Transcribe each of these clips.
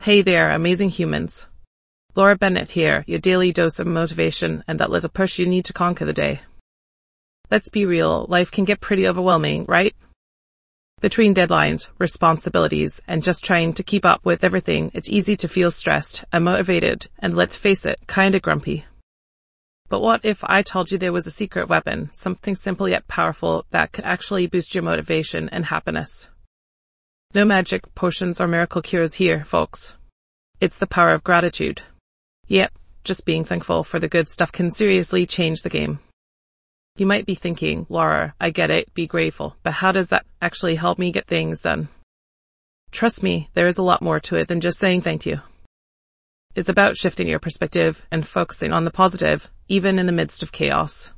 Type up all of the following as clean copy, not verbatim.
Hey there, amazing humans. Laura Bennett here, your daily dose of motivation and that little push you need to conquer the day. Let's be real, life can get pretty overwhelming, right? Between deadlines, responsibilities, and just trying to keep up with everything, it's easy to feel stressed, unmotivated, and let's face it, kinda grumpy. But what if I told you there was a secret weapon, something simple yet powerful that could actually boost your motivation and happiness? No magic potions or miracle cures here, folks. It's the power of gratitude. Yep, just being thankful for the good stuff can seriously change the game. You might be thinking, Laura, I get it, be grateful, but how does that actually help me get things done? Trust me, there is a lot more to it than just saying thank you. It's about shifting your perspective and focusing on the positive, even in the midst of chaos.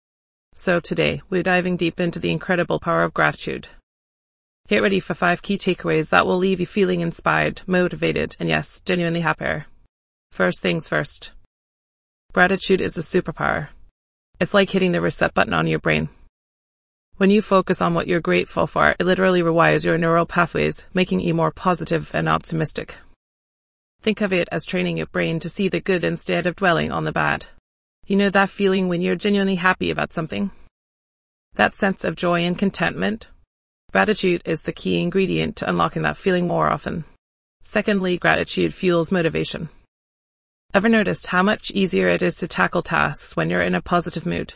So today, we're diving deep into the incredible power of gratitude. Get ready for 5 key takeaways that will leave you feeling inspired, motivated, and yes, genuinely happier. First things first. Gratitude is a superpower. It's like hitting the reset button on your brain. When you focus on what you're grateful for, it literally rewires your neural pathways, making you more positive and optimistic. Think of it as training your brain to see the good instead of dwelling on the bad. You know that feeling when you're genuinely happy about something? That sense of joy and contentment? Gratitude is the key ingredient to unlocking that feeling more often. Secondly, gratitude fuels motivation. Ever noticed how much easier it is to tackle tasks when you're in a positive mood?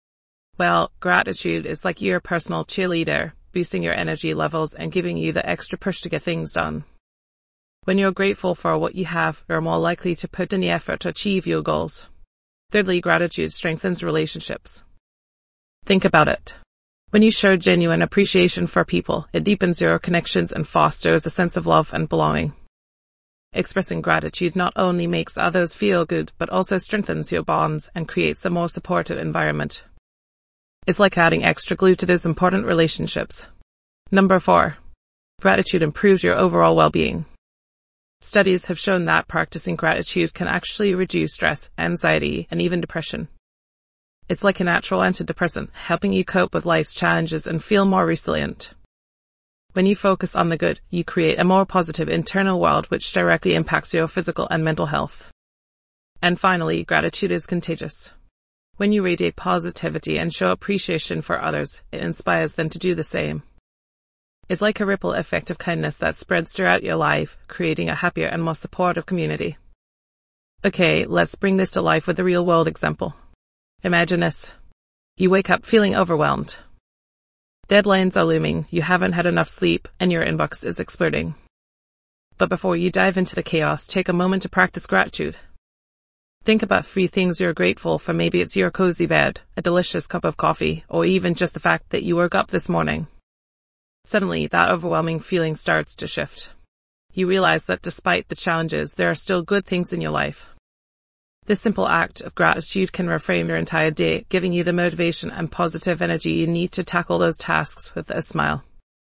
Well, gratitude is like your personal cheerleader, boosting your energy levels and giving you the extra push to get things done. When you're grateful for what you have, you're more likely to put in the effort to achieve your goals. Thirdly, gratitude strengthens relationships. Think about it. When you show genuine appreciation for people, it deepens your connections and fosters a sense of love and belonging. Expressing gratitude not only makes others feel good, but also strengthens your bonds and creates a more supportive environment. It's like adding extra glue to those important relationships. Number 4. Gratitude improves your overall well-being. Studies have shown that practicing gratitude can actually reduce stress, anxiety, and even depression. It's like a natural antidepressant, helping you cope with life's challenges and feel more resilient. When you focus on the good, you create a more positive internal world which directly impacts your physical and mental health. And finally, gratitude is contagious. When you radiate positivity and show appreciation for others, it inspires them to do the same. It's like a ripple effect of kindness that spreads throughout your life, creating a happier and more supportive community. Okay, let's bring this to life with a real-world example. Imagine this. You wake up feeling overwhelmed. Deadlines are looming, you haven't had enough sleep, and your inbox is exploding. But before you dive into the chaos, take a moment to practice gratitude. Think about 3 things you're grateful for. Maybe it's your cozy bed, a delicious cup of coffee, or even just the fact that you woke up this morning. Suddenly, that overwhelming feeling starts to shift. You realize that despite the challenges, there are still good things in your life. This simple act of gratitude can reframe your entire day, giving you the motivation and positive energy you need to tackle those tasks with a smile.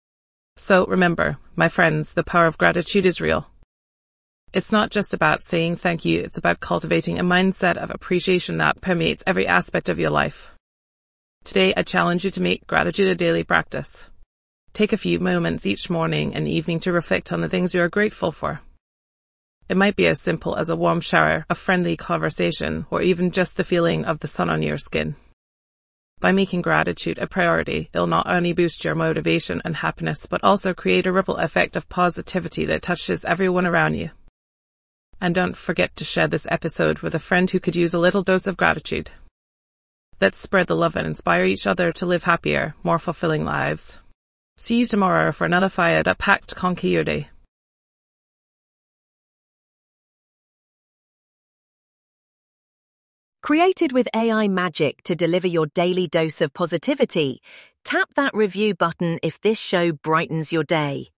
So remember, my friends, the power of gratitude is real. It's not just about saying thank you, it's about cultivating a mindset of appreciation that permeates every aspect of your life. Today, I challenge you to make gratitude a daily practice. Take a few moments each morning and evening to reflect on the things you are grateful for. It might be as simple as a warm shower, a friendly conversation, or even just the feeling of the sun on your skin. By making gratitude a priority, it'll not only boost your motivation and happiness, but also create a ripple effect of positivity that touches everyone around you. And don't forget to share this episode with a friend who could use a little dose of gratitude. Let's spread the love and inspire each other to live happier, more fulfilling lives. See you tomorrow for another fired-up-packed Conquer Your Day. Created with AI magic to deliver your daily dose of positivity, tap that review button if this show brightens your day.